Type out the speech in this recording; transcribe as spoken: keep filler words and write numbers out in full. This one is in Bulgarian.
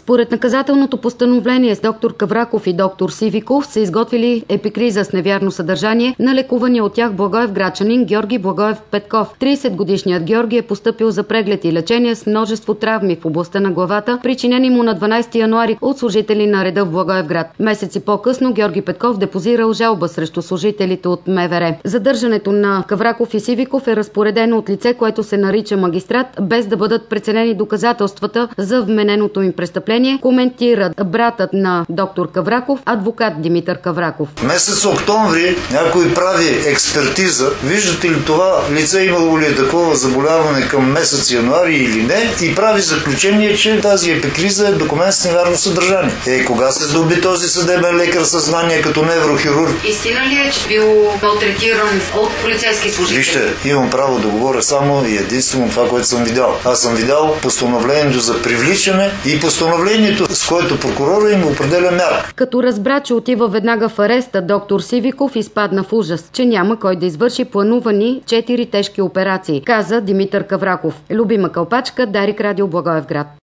Според наказателното постановление с доктор Кавраков и доктор Сивиков са изготвили епикриза с невярно съдържание на лекувания от тях благоевграчанин Георги Благоев Петков. тридесетгодишният Георги е постъпил за преглед и лечение с множество травми в областта на главата, причинени му на дванадесети януари от служители на реда в Благоевград. Месеци по-късно Георги Петков депозирал жалба срещу служителите от МВР. Задържането на Кавраков и Сивиков е разпоредено от лице, което се нарича магистрат, без да бъдат преценени доказателствата за вмененото им престъпление, коментира братът на доктор Кавраков, адвокат Димитър Кавраков. Месец октомври някой прави експертиза. Виждате ли това лице имало ли е такова заболяване към месец януари или не, и прави заключение, че тази епикриза е документ с невярно съдържание. Е, кога се здоби този съдебен лекар със знание като неврохирург? Истина ли е, че бил малтретиран от полицейски служители? Вижте, имам право да говоря само и единствено това, което съм видял. Аз съм видял постановлението за привличане и постановлението, с което прокурора им определя мярка. Като разбра, че отива веднага в ареста, доктор Сивиков изпадна в ужас, че няма кой да извърши планувани четири тежки операции, каза Димитър Кавраков. Любима Кълпачка, Дарик Радио, Благоевград.